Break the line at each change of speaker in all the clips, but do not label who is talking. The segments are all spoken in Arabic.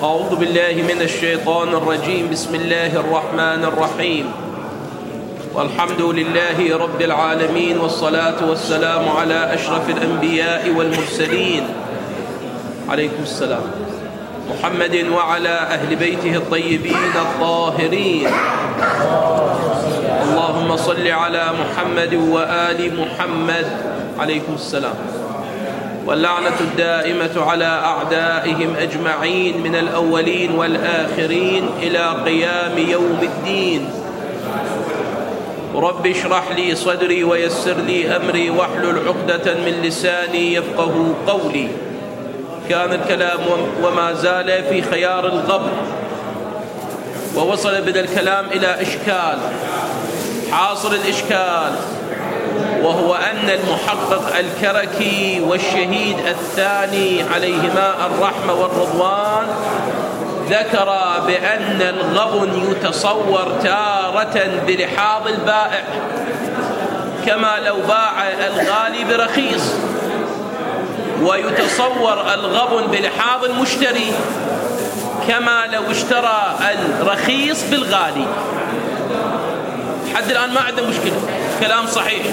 أعوذ بالله من الشيطان الرجيم. بسم الله الرحمن الرحيم. والحمد لله رب العالمين، والصلاة والسلام على أشرف الأنبياء والمرسلين عليكم السلام محمد وعلى أهل بيته الطيبين الطاهرين. اللهم صل على محمد وآل محمد عليكم السلام. واللعنة الدائمة على أعدائهم أجمعين من الأولين والآخرين إلى قيام يوم الدين. رب اشرح لي صدري ويسر لي أمري واحلل عقدة من لساني يفقه قولي. كان الكلام وما زال في خيار الغبن، ووصل بنا الكلام إلى إشكال حاصل الإشكال، وهو أن المحقق الكركي والشهيد الثاني عليهما الرحمة والرضوان ذكر بأن الغبن يتصور تارة بلحاظ البائع، كما لو باع الغالي برخيص، ويتصور الغبن بلحاظ المشتري كما لو اشترى الرخيص بالغالي. حد الآن ما عندنا مشكلة، كلام صحيح.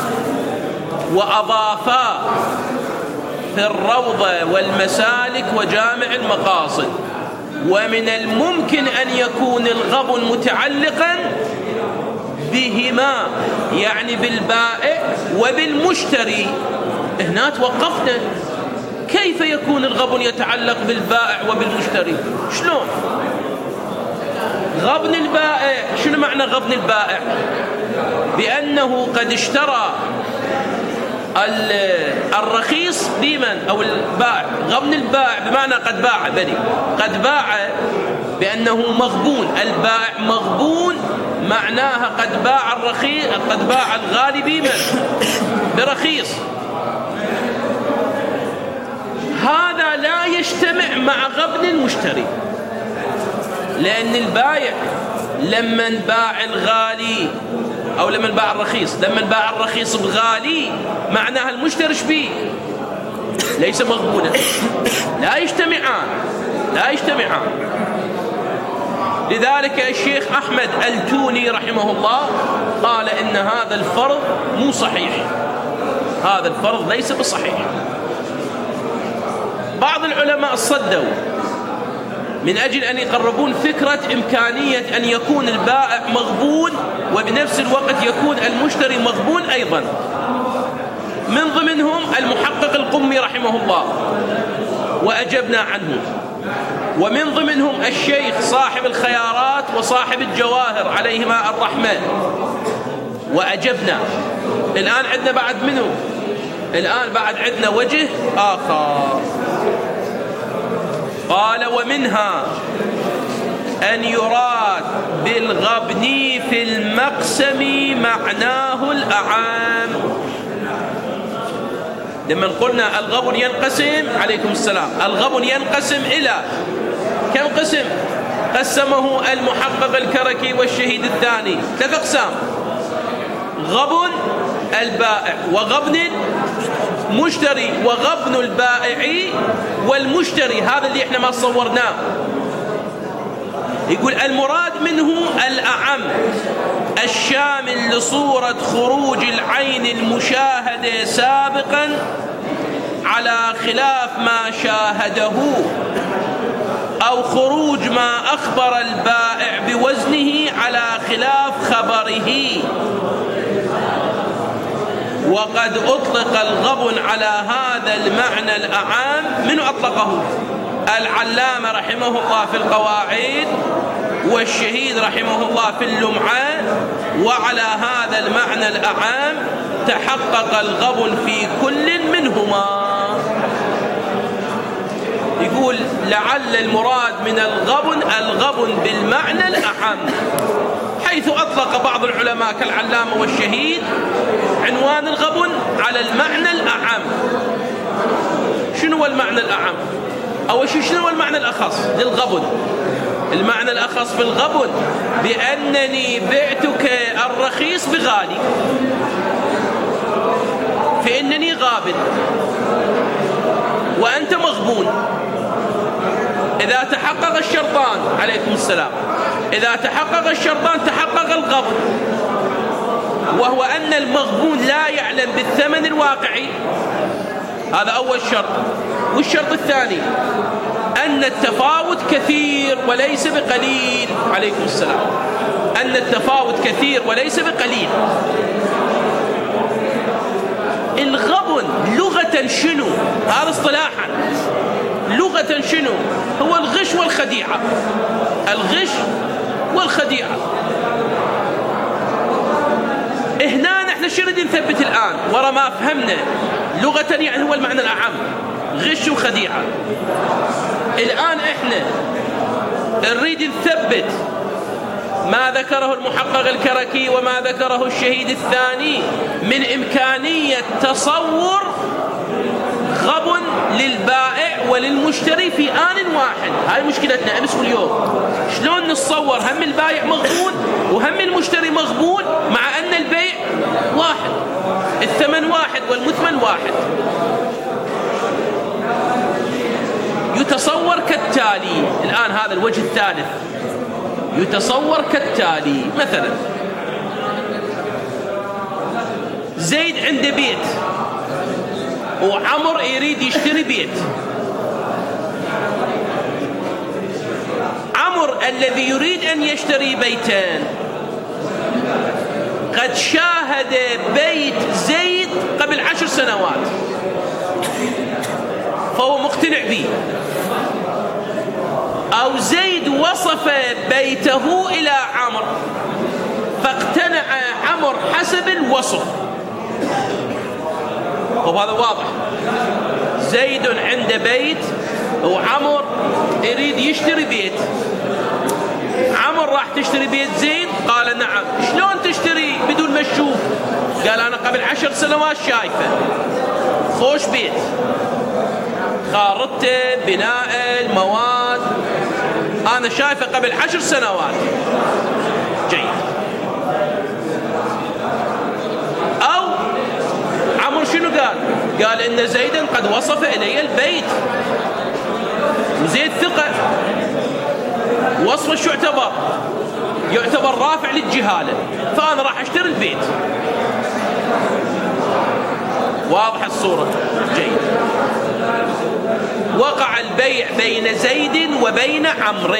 وأضافا في الروضة والمسالك وجامع المقاصد: ومن الممكن أن يكون الغبن متعلقا بهما، يعني بالبائع وبالمشتري. هنا توقفنا، كيف يكون الغبن يتعلق بالبائع وبالمشتري؟ شلون؟ غبن البائع، شنو معنى غبن البائع؟ بأنه قد اشترى الرخيص بمن أو البائع. غبن البائع بمعنى قد باع، قد باع بأنه مغبون. البائع مغبون معناها قد باع الرخيص، قد باع الغالي بمن؟ برخيص. هذا لا يجتمع مع غبن المشتري، لأن البائع لما باع الغالي أو لما باع الرخيص، لما باع الرخيص بغالي معناها المشتري شبيه ليس مغبونا. لا يجتمعان. لذلك الشيخ أحمد التوني رحمه الله قال إن هذا الفرض مو صحيح، هذا الفرض ليس بصحيح. بعض العلماء صدوا من أجل أن يقربون فكرة إمكانية أن يكون البائع مغبون وبنفس الوقت يكون المشتري مغبون أيضا. من ضمنهم المحقق القمي رحمه الله، وأجبنا عنه. ومن ضمنهم الشيخ صاحب الخيارات وصاحب الجواهر عليهما الرحمة، وأجبنا. الآن عندنا بعد منه، الآن بعد عندنا وجه آخر. قال: ومنها أن يراد بالغبن في المقسم معناه الأعام. لما قلنا الغبن ينقسم، عليكم السلام، الغبن ينقسم إلى كم قسم؟ قسمه المحقق الكركي والشهيد الثاني 3 أقسام: غبن البائع، وغبن المشتري، وغبن البائع والمشتري. هذا اللي احنا ما صورناه. يقول المراد منه الأعم الشامل لصورة خروج العين المشاهدة سابقا على خلاف ما شاهده، أو خروج ما أخبر البائع بوزنه على خلاف خبره. وقد أطلق الغبن على هذا المعنى الأعام. من أطلقه؟ العلامة رحمه الله في القواعد، والشهيد رحمه الله في اللمعة. وعلى هذا المعنى الأعام تحقق الغبن في كل منهما. يقول لعل المراد من الغبن بالمعنى الأعم، حيث أطلق بعض العلماء كالعلامة والشهيد عنوان الغبن على المعنى الأعم. شنو هو المعنى الأعم؟ أول شيء شنو هو المعنى الأخص للغبن؟ المعنى الأخص في الغبن بأنني بعتك الرخيص بغالي، فإنني غابن وأنت مغبون. إذا تحقق الشرطان عليكم السلام، إذا تحقق الشرطان تحقق الغبن، وهو أن المغبون لا يعلم بالثمن الواقعي، هذا أول شرط. والشرط الثاني أن التفاوت كثير وليس بقليل، عليكم السلام، أن التفاوت كثير وليس بقليل. الغبن لغة شنو؟ هذا اصطلاحا لغة شنو؟ هو الغش والخديعة، الغش والخديعة. هنا نحن شو نريد نثبت الآن ورا ما فهمنا لغة، يعني هو المعنى الأعم، غش وخديعة. الآن احنا نريد نثبت ما ذكره المحقق الكركي وما ذكره الشهيد الثاني من إمكانية تصور غبن للبائع وللمشتري في آن واحد. هاي مشكلتنا أمس واليوم، شلون نتصور هم البائع مغبون وهم المشتري مغبون مع أن البيع واحد، الثمن واحد والمثمن واحد. يتصور كالتالي، الآن هذا الوجه الثالث، يتصور كالتالي. مثلا زيد عنده بيت وعمر يريد يشتري بيت. عمر الذي يريد أن يشتري بيتان قد شاهد بيت زيد قبل 10 سنوات، فهو مقتنع به، أو زيد وصف بيته إلى عمر فاقتنع عمر حسب الوصف. وهذا واضح، زيد عنده بيت وعمر يريد يشتري بيت. عمر راح تشتري بيت زيد، قال نعم. شلون تشتري بدون ما تشوف؟ قال أنا قبل 10 سنوات شايفه خوش بيت، خارطته، بناء المواد، أنا شايفه قبل 10 سنوات. جيد. أو عمر شنو قال؟ قال إن زيدا قد وصف إلي البيت، وزيد ثقة، وصفه شو يعتبر؟ يعتبر رافع للجهالة، فأنا راح أشتري البيت. واضح الصورة؟ جيد. وقع البيع بين زيد وبين عمرو.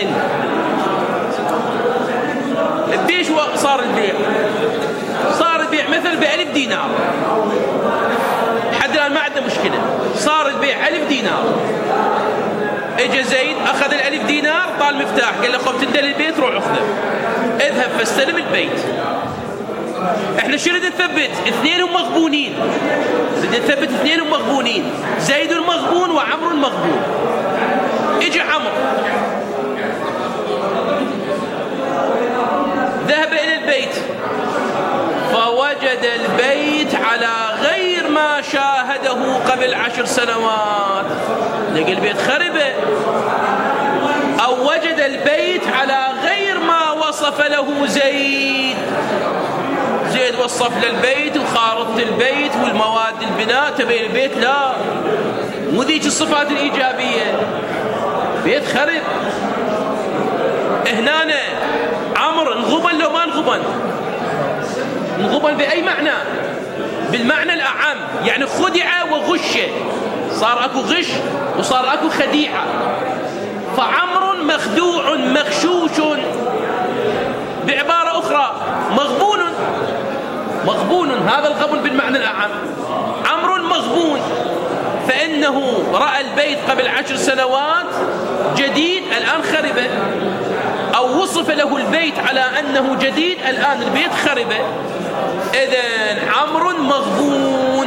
بيش صار البيع؟ صار البيع مثل ب1000 دينار، حد الآن ما عنده مشكلة، صار البيع 1000 دينار. اجى زيد أخذ 1000 دينار، طال مفتاح، قال له قم تنتهي البيت، روح أخذه، اذهب فاستلم البيت. احنا شو نريد نثبت؟ اثنينهم مغبونين، نريد نثبت اثنينهم مغبونين، زيد مغبون وعمر مغبون. اجى عمر ذهب إلى البيت فوجد البيت على غير ما شاهده قبل 10 سنوات، لقى البيت خربة. أو وجد البيت على غير ما وصف له زيد، زيد وصف للبيت وخارطة البيت والمواد البناء، تبي البيت لا، مو ذيك الصفات الإيجابية، بيت خرب. هنا عمر انغبن لو ما انغبن؟ انغبن بأي معنى؟ بالمعنى الأعم، يعني خدع وغش، صار أكو غش وصار أكو خديعة. فعمر مخدوع مغشوش، بعبارة أخرى مغبون. مغبون، هذا الغبن بالمعنى الأعم. عمر مغبون، فإنه رأى البيت قبل 10 سنوات جديد، الآن خربه، أو وصف له البيت على أنه جديد، الآن البيت خربه. إذن عمر مغبون.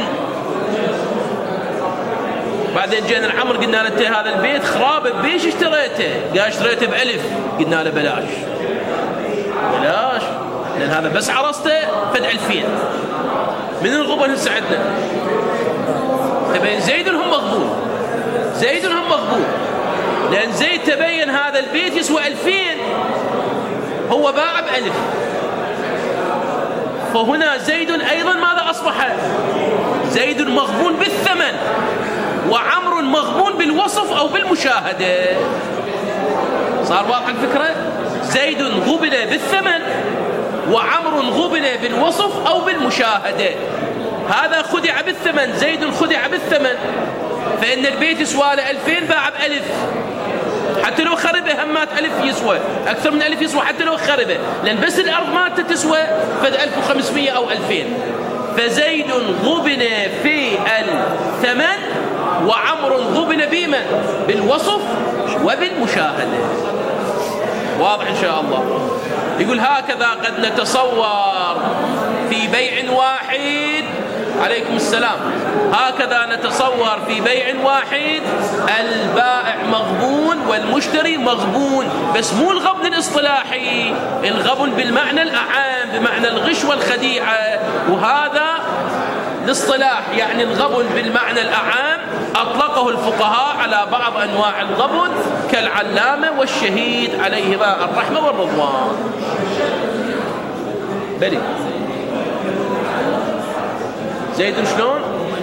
بعدين جينا العمر قلنا له انت هذا البيت خراب، بيش اشتريته؟ قال اشتريته ب1000. قلنا له بلاش، بلاش، لأن هذا بس عرسته فد 2000. من الغبن هسه عندنا؟ تبين زيد هم مغبون، زيد هم مغبون، لأن زيد تبين هذا البيت يسوى 2000، هو باع ب1000. فهنا زيد أيضا ماذا أصبح؟ زيد مغبون بالثمن، وعمر مغبون بالوصف أو بالمشاهدة. صار واضح الفكرة؟ زيد غبن بالثمن وعمر غبن بالوصف أو بالمشاهدة. هذا خدع بالثمن، زيد خدع بالثمن، فإن البيت يسوى له 2000 باع ب1000، حتى لو خربه همات 1000 يسوى، أكثر من 1000 يسوى حتى لو خربه، لأن بس الأرض مالته تسوى فد 1500 أو 2000. فزيد غبن في الثمن وعمر غبن بمن؟ بالوصف وبالمشاهدة. واضح إن شاء الله. يقول هكذا قد نتصور في بيع واحد، عليكم السلام، هكذا نتصور في بيع واحد البائع مغبون والمشتري مغبون، بس مو الغبن الاصطلاحي، الغبن بالمعنى الأعام بمعنى الغش والخديعة، وهذا الاصطلاح يعني الغبن بالمعنى الأعام أطلقه الفقهاء على بعض أنواع الغبن كالعلامة والشهيد عليهما الرحمة والرضوان. بلي زيد شلون؟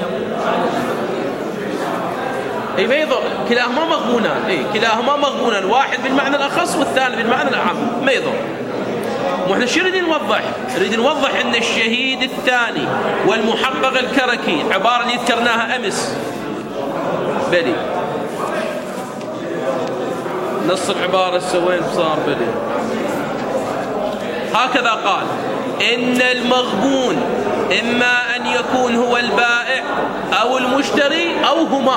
اي ما يضر، كلاهما مغبونان، كلاهما مغبونان، واحد بالمعنى الأخص والثاني بالمعنى الأعم، ما يضر. واحنا شو نريد نوضح؟ نريد نوضح ان الشهيد الثاني والمحقق الكركي عبارة اللي ذكرناها امس. بلي نص العبارة سوين صار بلي. هكذا قال ان المغبون اما ان يكون هو البائع او المشتري او هما.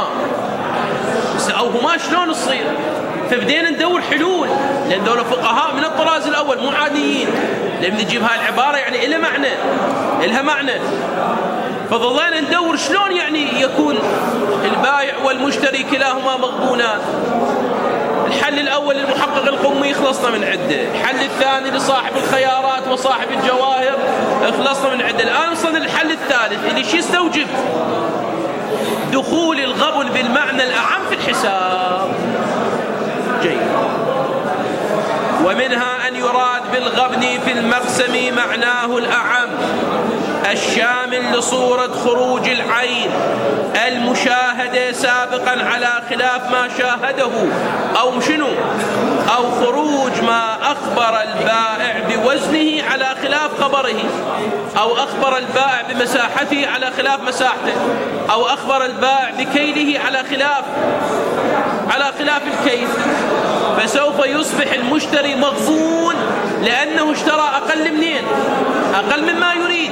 شلون تصير؟ فبدينا ندور حلول، لأن دول فقهاء من الطراز الأول مو عاديين، لما نجيب هاي العبارة يعني إلها معنى، فظلينا ندور شلون يعني يكون البائع والمشتري كلاهما مغبونان. الحل الأول للمحقق القمي خلصنا من عده، الحل الثاني لصاحب الخيارات وصاحب الجواهر خلصنا من عده، الآن وصلنا للحل الثالث اللي شو يستوجب دخول الغبن بالمعنى الأعم في الحساب. جيد. ومنها أن يراد بالغبن في المقسم معناه الأعم الشامل لصورة خروج العين المشاهدة سابقا على خلاف ما شاهده، أو شنو؟ أو خروج ما أخبر البائع بوزنه على خلاف خبره، أو أخبر البائع بمساحته على خلاف مساحته، أو أخبر البائع بكيله على خلاف الكيل، فسوف يصبح المشتري مغبون لأنه اشترى أقل منين؟ أقل مما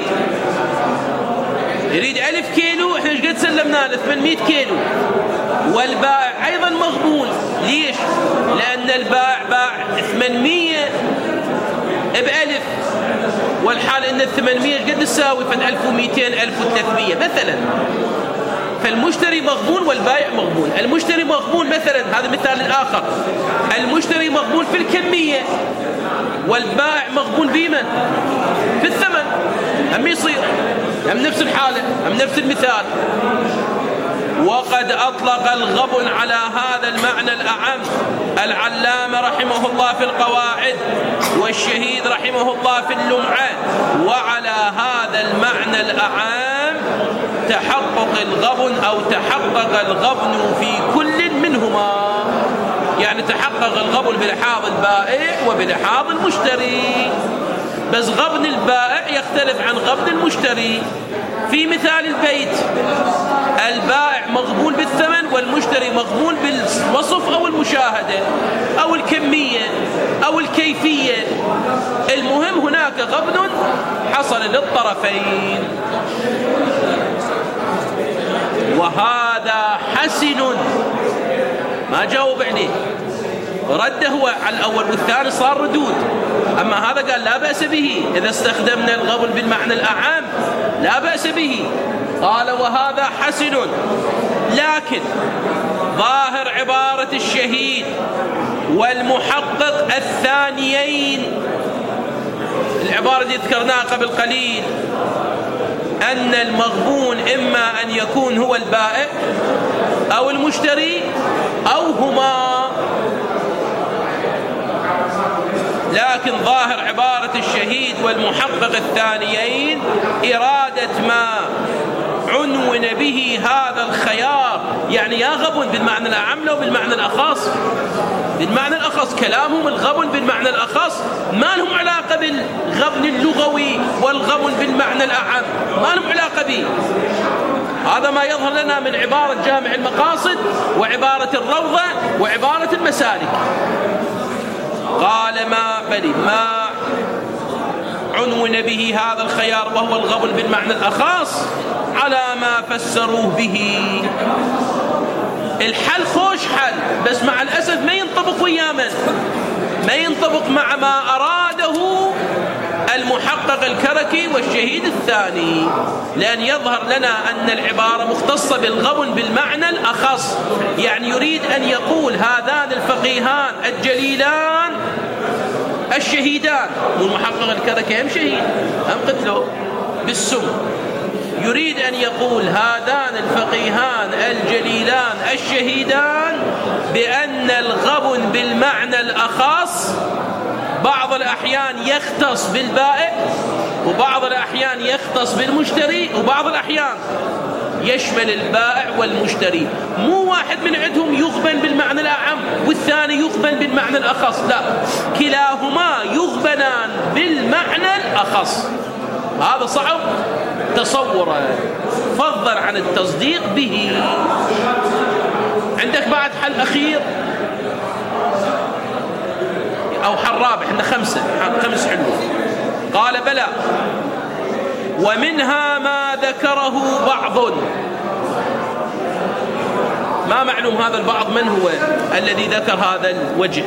يريد 1000 كيلو، احنا ايش قد سلمنا له؟ 800 كيلو. والبائع أيضا مغبون، ليش؟ لأن البائع باع 800 ب1000، والحال ان 800 قد تساوي فد 1200 1300 مثلا. فالمشتري مغبون والبائع مغبون. المشتري مغبون مثلا، هذا مثال آخر، المشتري مغبون في الكمية والبائع مغبون بمن؟ في الثمن. هم يصير هم نفس الحالة، هم نفس المثال. وقد أطلق الغبن على هذا المعنى الأعم العلامة رحمه الله في القواعد، والشهيد رحمه الله في اللمعة. وعلى هذا المعنى الأعم تحقق الغبن أو تحقق الغبن في كل منهما، يعني تحقق الغبن بلحاظ البائع وبلحاظ المشتري، بس غبن البائع يختلف عن غبن المشتري. في مثال البيت البائع مغبون بالثمن والمشتري مغبون بالوصف أو المشاهدة أو الكمية أو الكيفية، المهم هناك غبن حصل للطرفين. وهذا حسن، ما جاوب عليه، رد هو على الأول والثاني صار ردود. أما هذا قال لا بأس به إذا استخدمنا الغبن بالمعنى الأعام، لا بأس به. قال وهذا حسن، لكن ظاهر عبارة الشهيد والمحقق الثانيين، العبارة التي ذكرناها قبل قليل، أن المغبون إما أن يكون هو البائع أو المشتري أو هما، لكن ظاهر عبارة الشهيد والمحقق الثانيين إرادة ما عنون به هذا الخيار، يعني يا غبن بالمعنى الأعم لو بالمعنى الأخص؟ بالمعنى الأخص، كلامهم الغبن بالمعنى الأخص، ما لهم علاقة بالغبن اللغوي والغبن بالمعنى الأعم، ما لهم علاقة به. هذا ما يظهر لنا من عبارة جامع المقاصد وعبارة الروضة وعبارة المسالك. قال ما عنون به هذا الخيار وهو الغبن بالمعنى الأخص على ما فسروه به. الحل خوش حل، بس مع الأسف ما ينطبق ويا من؟ ما ينطبق مع ما أراده المحقق الكركي والشهيد الثاني، لأن يظهر لنا أن العبارة مختصة بالغبن بالمعنى الأخص، يعني يريد أن يقول هذان الفقيهان الجليلان الشهيدان، والمحقق الكركي هم شهيد، هم قتلوا بالسم، يريد أن يقول هذان الفقيهان الجليلان الشهيدان بأن الغبن بالمعنى الأخص بعض الأحيان يختص بالبائع، وبعض الأحيان يختص بالمشتري، وبعض الأحيان يشمل البائع والمشتري. مو واحد من عندهم يغبن بالمعنى الأعم والثاني يغبن بالمعنى الأخص، لا، كلاهما يغبنان بالمعنى الأخص. هذا صعب تصوره، فضلا عن التصديق به. عندك بعد حل أخير أو حل رابع؟ عندنا خمس حلول. قال بلى، ومنها ما ذكره بعض. ما معلوم هذا البعض من هو الذي ذكر هذا الوجه.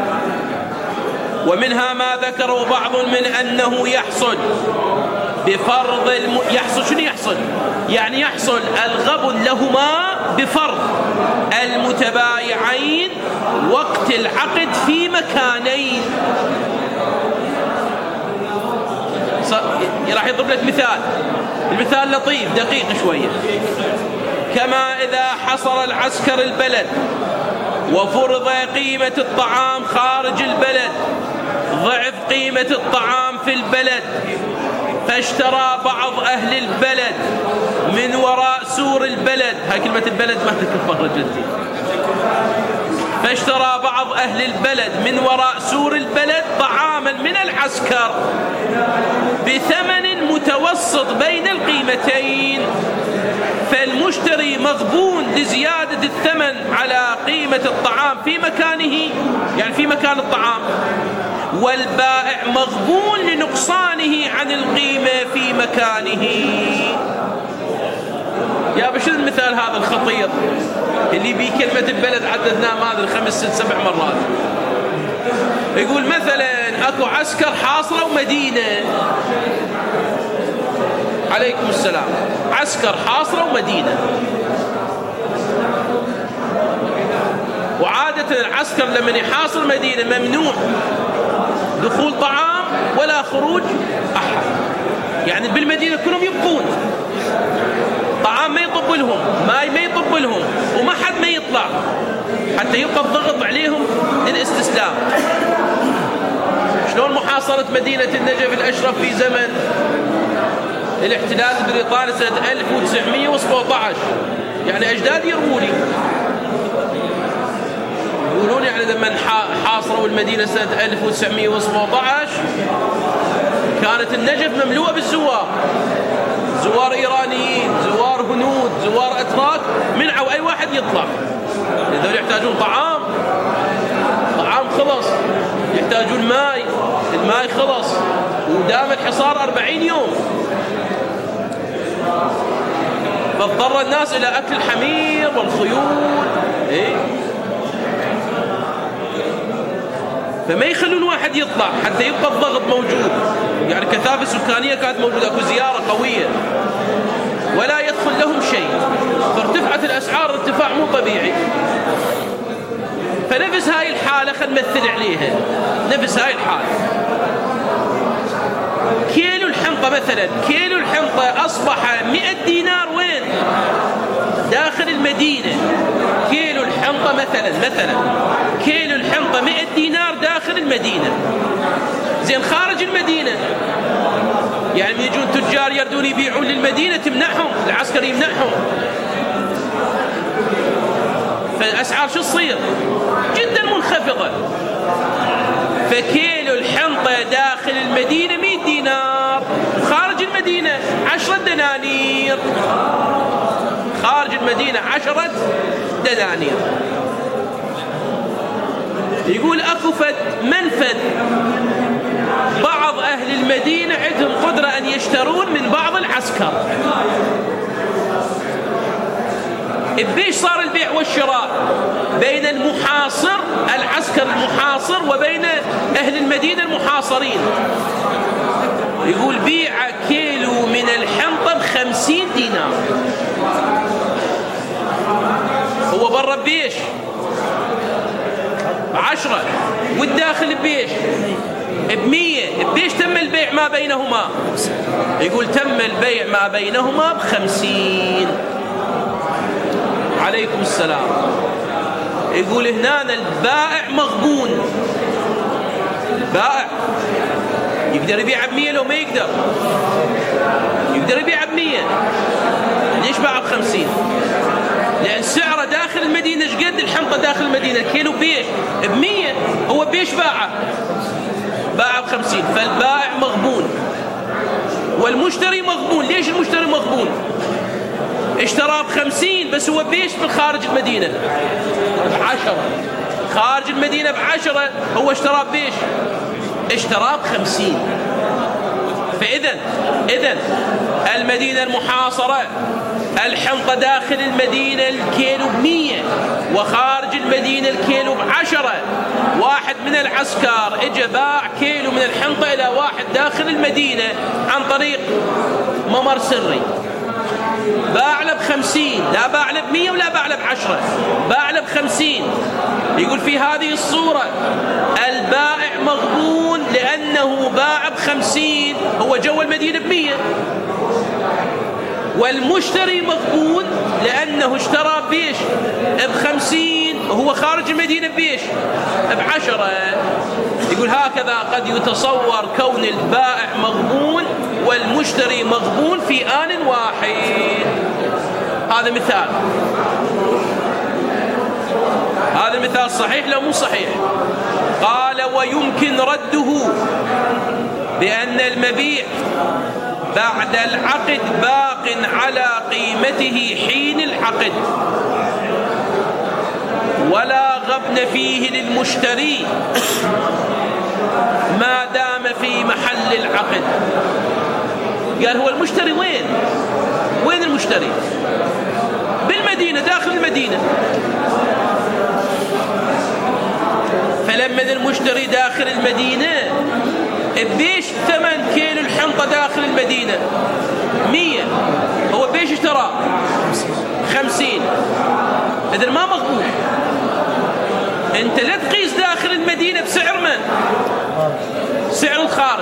ومنها ما ذكره بعض من أنه يحصل بفرض يحصل. شنو يحصل؟ يعني يحصل الغبن لهما بفرض المتبايعين وقت العقد في مكانين. راح يضرب لك مثال، المثال لطيف دقيق شوية. كما إذا حصر العسكر البلد وفرض قيمة الطعام خارج البلد ضعف قيمة الطعام في البلد، فاشترى بعض أهل البلد من وراء سور البلد، هاي كلمة البلد ما تكفر جدي، فاشترى بعض أهل البلد من وراء سور البلد طعاما من العسكر بثمن متوسط بين القيمتين، فالمشتري مغبون لزيادة الثمن على قيمة الطعام في مكانه، يعني في مكان الطعام، والبائع مغبون لنقصانه عن القيمة في مكانه. يا بشر المثال هذا الخطير اللي بيه كلمة البلد عددناه ما أدري 5 6 7 مرات. يقول مثلا أكو عسكر حاصروا مدينة، عليكم السلام، عسكر حاصروا مدينة، وعادة العسكر لما يحاصر مدينة ممنوع دخول طعام ولا خروج أحد، يعني بالمدينة كلهم يبقون، طعام ما يطب لهم، ماء ما يطب لهم، وما حد ما يطلع حتى يبقى الضغط عليهم للاستسلام. شلون محاصرة مدينة النجف الأشرف في زمن الاحتلال البريطاني سنة 1917، يعني أجدادي يرووني يقولون يعني لما حاصروا المدينة سنة 1917 كانت النجف مملوءة بالزوار، زوار إيرانيين، زوار هنود، زوار أتراك، منعوا أي واحد يطلع، لذلك يحتاجون طعام خلص، يحتاجون ماء، الماء خلص، ودام الحصار 40 يوم، فاضطر الناس إلى أكل الحمير والخيول، فما يخلون واحد يطلع حتى يبقى الضغط موجود، يعني كثافة سكانية كانت موجودة، أكو زيارة قوية ولا يدخل لهم شيء، فارتفعت الأسعار ارتفاع مو طبيعي. فنفس هاي الحالة خلنا نمثل عليها، نفس هاي الحالة كيلو الحنطة مثلا، كيلو الحنطة أصبح 100 دينار وين؟ داخل المدينة. كيلو الحنطة مثلا كيلو الحنطة 100 دينار داخل المدينة. زين خارج المدينة يعني يجون تجار التجار يردون يبيعون للمدينة تمنعهم، العسكر يمنعهم، فالأسعار شو تصير؟ جدا منخفضة. فكيلو الحنطة داخل المدينة 100 دينار، خارج المدينة 10 دنانير، خارج المدينة 10 دنانير. يقول أكو منفذ بعض أهل المدينة عندهم قدرة أن يشترون من بعض العسكر. بيش صار البيع والشراء بين المحاصر، العسكر المحاصر، وبين أهل المدينة المحاصرين. يقول بيع كيلو من الحنطة ب50 دينار. هو برا بيش ب10 والداخل بيش ب100. بيش تم البيع ما بينهما؟ يقول تم البيع ما بينهما ب50. عليكم السلام. يقول هنا البائع مغبون. بائع يقدر يبيع ب100 لو ما يقدر؟ يقدر يبيع ب100. ليش باع ب50؟ لأن سعره داخل المدينة ايش قد الحنطة داخل المدينة؟ الكيلو بيش ب100، هو بيش باع ب50. فالبائع مغبون والمشتري مغبون. ليش المشتري مغبون؟ اشترى ب50 بس هو بيش بالخارج المدينة ب10، خارج المدينة ب10، هو اشترى بيش اشترى ب50. فإذن المدينة المحاصرة الحنطة داخل المدينة الكيلو ب100 وخارج المدينة الكيلو ب10. واحد من العسكر اجى باع كيلو من الحنطة إلى واحد داخل المدينة عن طريق ممر سري، باع له ب50، لا باع له ب100 ولا باع له ب10، باع له ب50. يقول في هذه الصورة البائع مغبون لأنه باع ب50، هو جو المدينة ب100. والمشتري مغبون لأنه اشترى بيش ب50 وهو خارج المدينة بيش ب10. يقول هكذا قد يتصور كون البائع مغبون والمشتري مغبون في آن واحد. هذا مثال. هذا المثال صحيح لو مو صحيح؟ قال ويمكن رده بأن المبيع بعد العقد باق على قيمته حين العقد ولا غبن فيه للمشتري ما دام في محل العقد. قال هو المشتري وين المشتري؟ بالمدينة، داخل المدينة. فلما المشتري داخل المدينة بيش 8 كيلو الحنطة داخل المدينة 100، هو بيش اشترى 50، إذن ما مغبون. انت لا تقيس داخل المدينة بسعر من؟ سعر الخارج.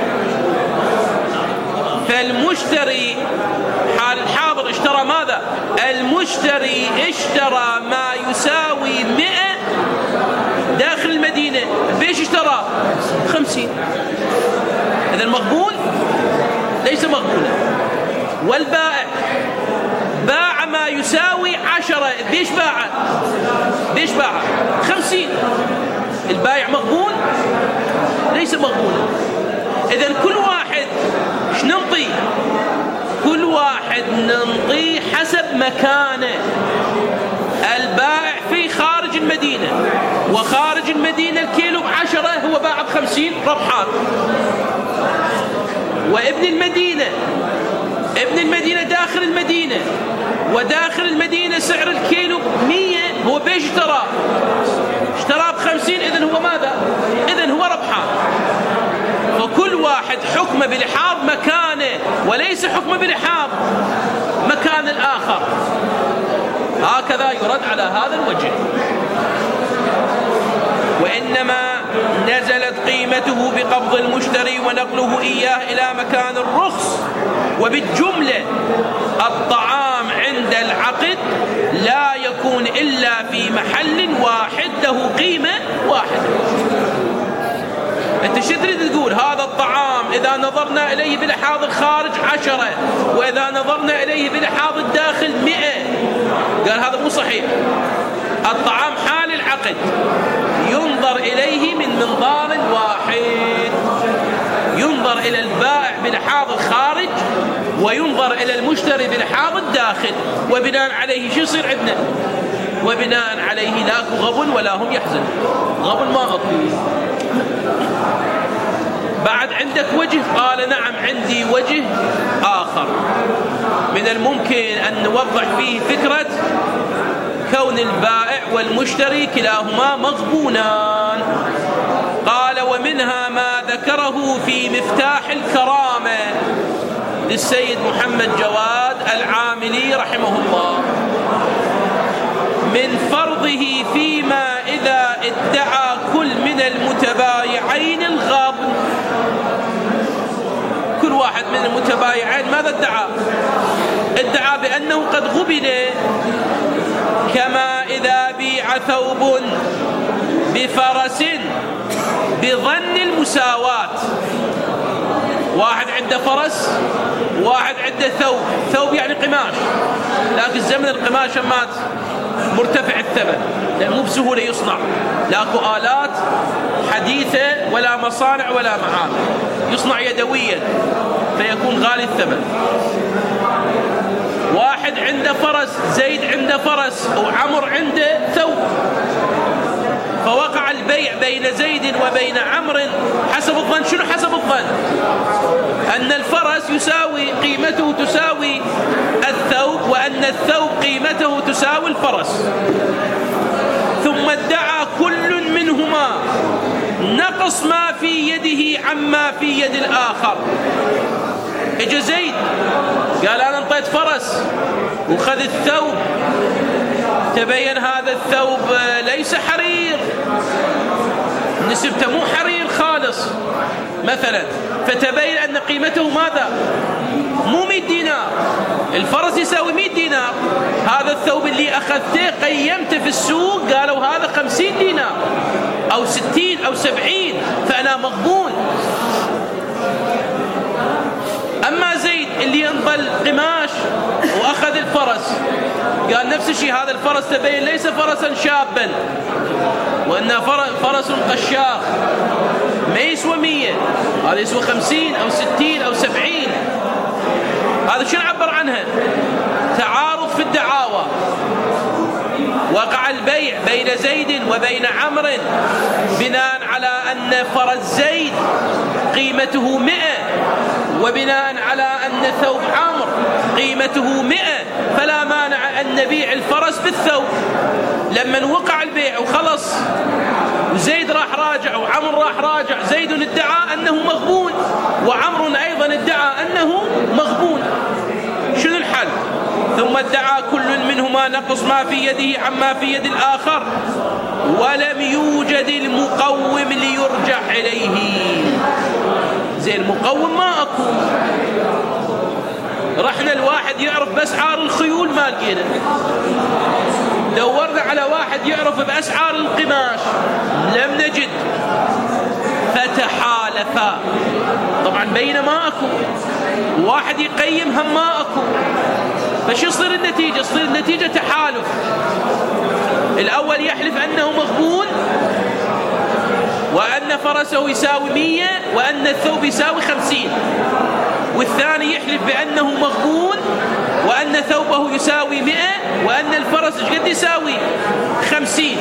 فالمشتري حال الحاضر اشترى ماذا؟ المشتري اشترى ما يساوي 100 داخل المدينة، بيش اشترى 50. إذا مغبون؟ ليس مغبونا. والبائع باع ما يساوي 10، بيش باع 50. البائع مغبون؟ ليس مغبونا. إذا كل واحد ننطي؟ كل واحد ننطي حسب مكانه. البائع في خارج المدينة وخارج المدينة الكيلو ب10، هو باع ب50 ربحان. وابن المدينة داخل المدينة، وداخل المدينة سعر الكيلو 100، هو بيش اشترى ب50، إذن هو ماذا؟ إذن هو ربحان. وكل واحد حكمه بلحاظ مكانه وليس حكمه بلحاظ مكان الآخر. هكذا يرد على هذا الوجه. وإنما نزلت قيمته بقبض المشتري ونقله إياه إلى مكان الرخص. وبالجملة الطعام عند العقد لا يكون إلا في محل واحد له قيمة واحدة. أنت شو تريد تقول؟ هذا الطعام إذا نظرنا إليه بلحاظ الخارج 10، وإذا نظرنا إليه بلحاظ الداخل 100. قال هذا مو صحيح. الطعام حال العقد ينظر إليه من منظار واحد، ينظر إلى البائع بلحاظ الخارج وينظر إلى المشتري بلحاظ الداخل، وبناء عليه شو يصير عندنا؟ وبناء عليه لا غبن ولا هم يحزن. غبن ما أقول. بعد عندك وجه؟ قال نعم عندي وجه آخر من الممكن أن نوضح فيه فكرة كون البائع والمشتري كلاهما مغبونان. قال ومنها ما ذكره في مفتاح الكرامة للسيد محمد جواد العاملي رحمه الله من فرضه فيما إذا ادعى كل من المتبايعين الغبن. كل واحد من المتبايعين ماذا ادعى؟ ادعى بأنه قد غبن، كما إذا بيع ثوب بفرس بظن المساواة. واحد عنده فرس، واحد عنده ثوب. ثوب يعني قماش، لكن زمن القماش مات مرتفع الثمن، لأنه مو بسهولة يصنع، لاكو آلات حديثة ولا مصانع ولا معامل، يصنع يدويا فيكون غالي الثمن. واحد عنده فرس، زيد عنده فرس وعمر عنده ثوب، فوقع البيع بين زيد وبين عمرو حسب الظن. شنو حسب الظن؟ أن الفرس يساوي قيمته تساوي الثوب، وأن الثوب قيمته تساوي الفرس. ثم ادعى كل منهما نقص ما في يده عما في يد الآخر. اجى زيد قال أنا انطيت فرس وخذ الثوب، تبين هذا الثوب ليس حرير، نسبته مو حرير خالص مثلا، فتبين أن قيمته ماذا؟ مو 100 دينار، الفرس يساوي 100 دينار. هذا الثوب اللي أخذته قيمته في السوق قالوا هذا 50 دينار أو 60 أو 70، فأنا مغبون. أما زيد اللي ينضل قماش وأخذ الفرس قال نفس الشيء، هذا الفرس تبين ليس فرسا شابا، وأنه فرس قشاخ، ما يسوى 100، هذا يسوى 50 أو 60 أو 70. هذا شنو عبر عنها؟ تعارض في الدعاوى. وقع البيع بين زيد وبين عمرو بناء على أن فرس زيد قيمته 100، وبناء على أن ثوب عمرو قيمته 100، فلا مانع أن نبيع الفرس بالثوب. لما وقع البيع وخلص وزيد راح راجع وعمرو راح راجع، زيد ادعى أنه مغبون وعمرو أيضا ادعى أنه مغبون. شنو الحل؟ ثم ادعى كل منهما نقص ما في يده عما في يد الآخر، ولم يوجد المقوم ليرجع إليه. زي المقوم ما أكو، رحنا الواحد يعرف بأسعار الخيول ما لقينا، دورنا على واحد يعرف بأسعار القماش لم نجد، فتحالفا. طبعا بين ما أكو، واحد يقيم هم ما أكو، فش يصير النتيجة؟ يصير النتيجة تحالف. الأول يحلف أنه مغبون وأن فرسه يساوي 100 وأن الثوب يساوي 50، والثاني يحلف بأنه مغبون وأن ثوبه يساوي 100 وأن الفرس قد يساوي 50.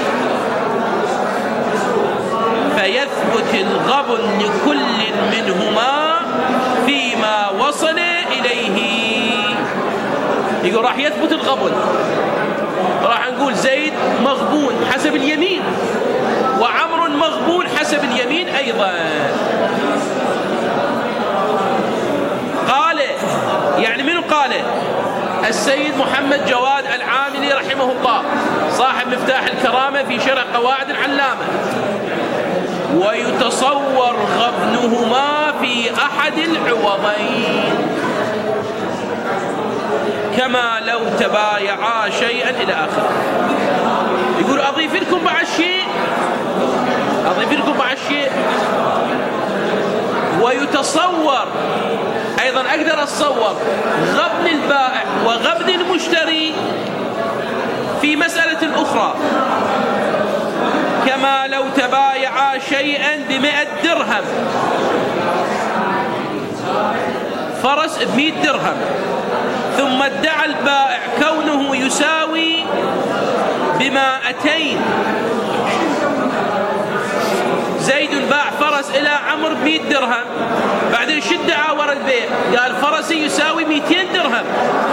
فيثبت الغبن لكل منهما فيما وصل إليه. يقول راح يثبت الغبن، راح نقول زيد مغبون حسب اليمين وعمر مغبون حسب اليمين أيضا. قال يعني منو قال؟ السيد محمد جواد العاملي رحمه الله صاحب مفتاح الكرامة في شرح قواعد العلامة. ويتصور غبنهما في أحد العوضين كما لو تبايعا شيئا إلى آخره. يقول أضيف لكم بعد شيء، أتصور غبن البائع وغبن المشتري في مسألة أخرى، كما لو تبايعا شيئا ب100 درهم، فرس ب100 درهم، ثم ادعى البائع كونه يساوي ب200. زيد باع فرس إلى عمرو ب100 درهم، بعدين شو ادعى ورا البيع؟ قال فرسي يساوي 200 درهم.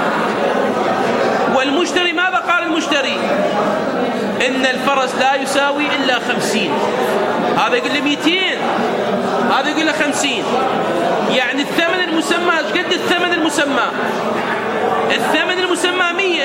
والمشتري ماذا قال المشتري؟ إن الفرس لا يساوي إلا 50. هذا يقول له 200، هذا يقول له 50. يعني الثمن المسمى ايش قد الثمن المسمى؟ الثمن المسمى 100.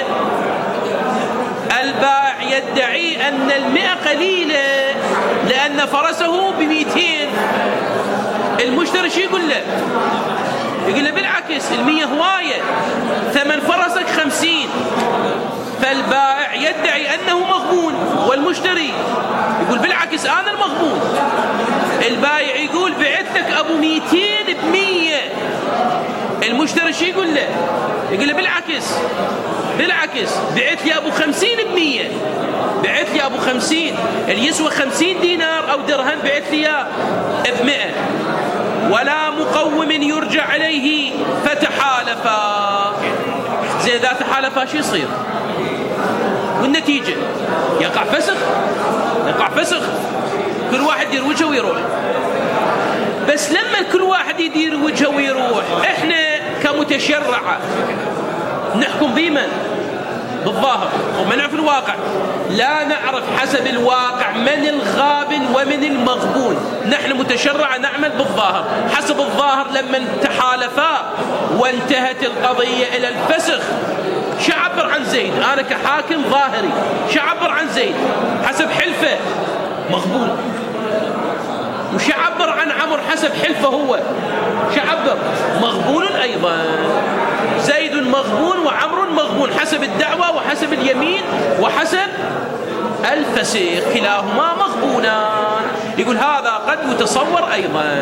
البائع يدعي أن 100 قليلة لأن فرسه ب200. المشتري شو يقول له؟ يقول له بالعكس 100 هواية، ثمن فرسك 50. فالبائع يدعي أنه مغبون، والمشتري يقول بالعكس أنا المغبون. البائع يقول بعت لك أبو 200 ب100. المشتري شو يقول له؟ يقول له بالعكس بعت لي أبو 50 ب100. بعت لي أبو 50 اللي يسوى 50 دينار أو درهم، بعت لي ب100. ولا مقوم يرجع عليه فتحالفا. زين إذا تحالفا شو يصير؟ والنتيجة يقع فسخ، كل واحد يدير وجهه ويروح. بس لما كل واحد يدير وجهه ويروح، احنا كمتشرعة نحكم بمن؟ بالظاهر، وما نعرف الواقع. لا نعرف حسب الواقع من الغابن ومن المغبون. نحن متشرعة نعمل بالظاهر. حسب الظاهر لما تحالفا وانتهت القضية إلى الفسخ، شعبر عن زيد أنا كحاكم ظاهري، شعبر عن زيد حسب حلفه مغبون، وشعبر عن عمرو حسب حلفه هو، شعبر مغبون أيضا. زيد مغبون وعمرو مغبون حسب الدعوة وحسب اليمين وحسب الفسيق، كلاهما مغبونان. يقول هذا قد يتصور أيضا،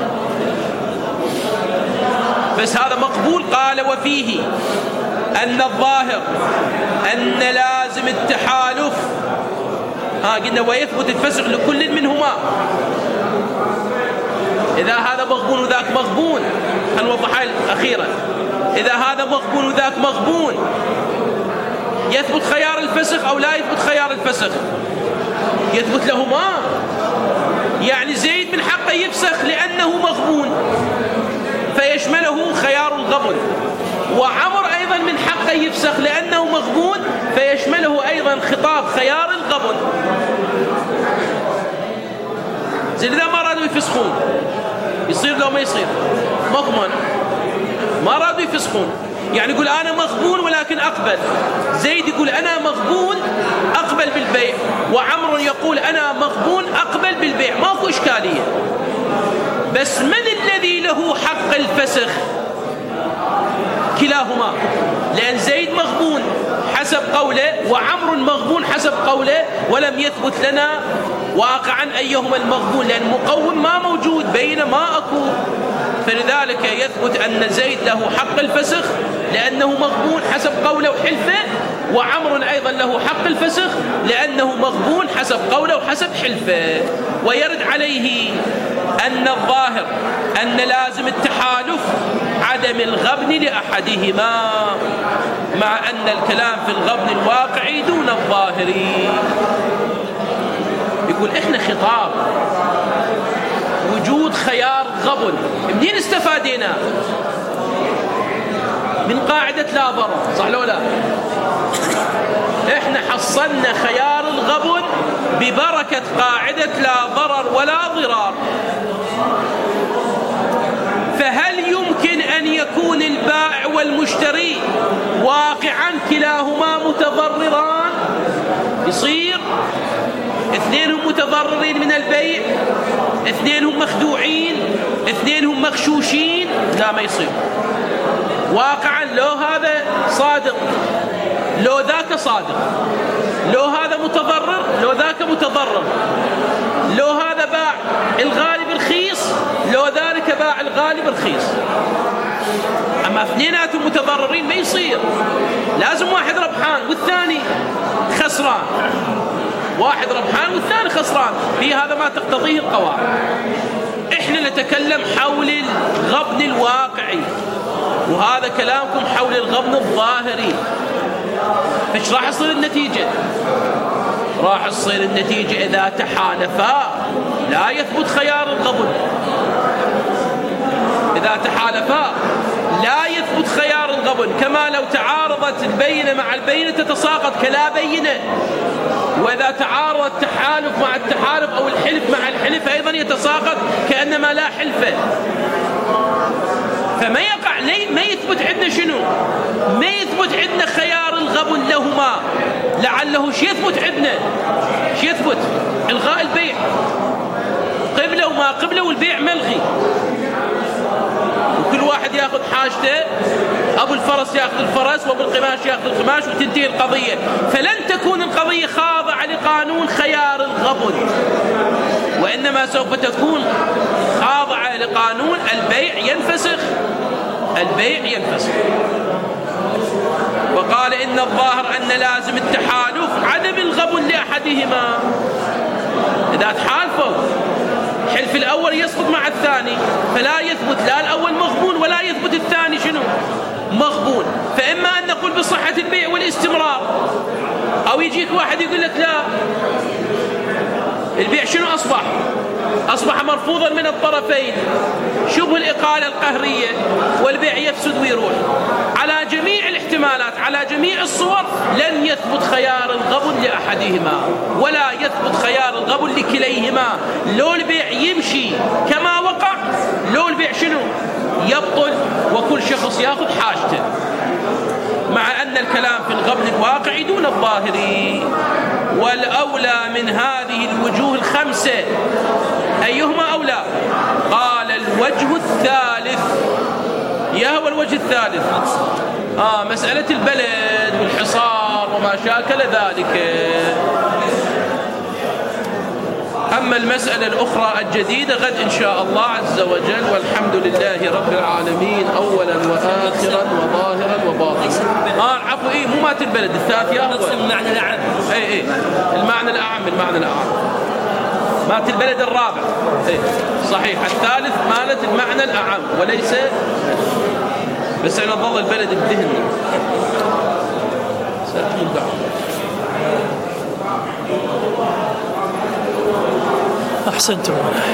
بس هذا مقبول. قال وفيه أن الظاهر أن لازم التحالف، قلنا ويثبت الفسق لكل منهما. إذا هذا مغبون وذاك مغبون، هنوضحها أخيرا. إذا هذا مغبون وذاك مغبون، يثبت خيار الفسخ أو لا يثبت خيار الفسخ؟ يثبت لهما. يعني زيد من حقه يفسخ لأنه مغبون فيشمله خيار الغبن، وعمر أيضا من حقه يفسخ لأنه مغبون فيشمله أيضا خطاب خيار الغبن. زين إذا ما رادوا يفسخون يصير لو ما يصير مضمن، ما رادوا يفسخون. يعني يقول أنا مغبون ولكن أقبل. زيد يقول أنا مغبون أقبل بالبيع، وعمر يقول أنا مغبون أقبل بالبيع، ماكو إشكالية. بس من الذي له حق الفسخ؟ كلاهما، لأن زيد مغبون حسب قوله وعمر مغبون حسب قوله، ولم يثبت لنا واقعا أيهما المغبون، لأن مقوم ما موجود بين ما أكو. فلذلك يثبت أن زيد له حق الفسخ لأنه مغبون حسب قوله وحلفه، وعمر أيضا له حق الفسخ لأنه مغبون حسب قوله وحسب حلفه. ويرد عليه أن الظاهر أن لازم التحالف عدم الغبن لأحدهما، مع أن الكلام في الغبن الواقعي دون الظاهري. يقول إحنا خطاب وجود خيار غبن منين استفادينا؟ من قاعدة لا ضرر، صح لو لا؟ إحنا حصلنا خيار الغبن ببركة قاعدة لا ضرر ولا ضرار. فهل يمكن أن يكون البائع والمشتري واقعا كلاهما متضرران؟ يصير اثنينهم متضررين من البيع، اثنينهم مخدوعين، اثنينهم مغشوشين؟ لا، ما يصير. واقعا لو هذا صادق لو ذاك صادق، لو هذا متضرر لو ذاك متضرر، لو هذا باع الغالب رخيص لو ذلك باع الغالب رخيص. أما اثنيناتهم متضررين ما يصير، لازم واحد ربحان والثاني خسران، واحد ربحان والثاني خسران، في هذا ما تقتضيه القواعد. احنا نتكلم حول الغبن الواقعي، وهذا كلامكم حول الغبن الظاهري. فايش راح تصير النتيجة؟ راح تصير النتيجة إذا تحالفا لا يثبت خيار الغبن، إذا تحالفا لا يثبت خيار الغبن، كما لو تعارضت البينة مع البينة تتساقط كلا بينة، وإذا تعارض التحالف مع التحالف أو الحلف مع الحلف أيضا يتساقط كأنما لا حلفة. فما يقع ما يثبت عندنا شنو؟ ما يثبت عندنا خيار الغبن لهما، لعله شي يثبت عندنا، شي يثبت إلغاء البيع قبله وما قبله والبيع ملغي، وكل واحد ياخذ حاجته، أبو الفرس ياخذ الفرس وأبو القماش ياخذ القماش وتنتهي القضية. فلن تكون القضية خاضعة لقانون خيار الغبن، وإنما سوف تكون خاضعة لقانون البيع ينفسخ، البيع ينفسخ. وقال إن الظاهر أن لازم التحالف عدم الغبن لأحدهما. إذا تحالفوا حلف الأول يسقط مع الثاني، فلا يثبت لا الأول مغبون ولا يثبت الثاني شنو؟ مغبون. فإما أن نقول بصحة البيع والاستمرار، أو يجيك واحد يقول لك لا، البيع شنو أصبح مرفوضا من الطرفين، شبه الإقالة القهرية، والبيع يفسد ويروح. على جميع الاحتمالات، على جميع الصور، لن يثبت خيار الغبن لأحدهما ولا يثبت خيار الغبن لكليهما. لو البيع يمشي كما وقع، لو البيع شنو يبطل وكل شخص يأخذ حاجته، مع أن الكلام في الغبن الواقعي دون الظاهري. والأولى من هذه الوجوه الخمسة أيهما أولى؟ قال الوجه الثالث. هو الوجه الثالث مسألة البلد والحصار وما شاكل ذلك. أما المسألة الأخرى الجديدة غد إن شاء الله عز وجل، والحمد لله رب العالمين أولا وآخرا وظاهرا وباطنا. العفو مو مات البلد الثالث هو المعنى الأعم. المعنى الأعم مات البلد الرابع. صحيح، الثالث مالت المعنى الأعم وليس، بس أنا ظل البلد الذهني.
أحسنتم.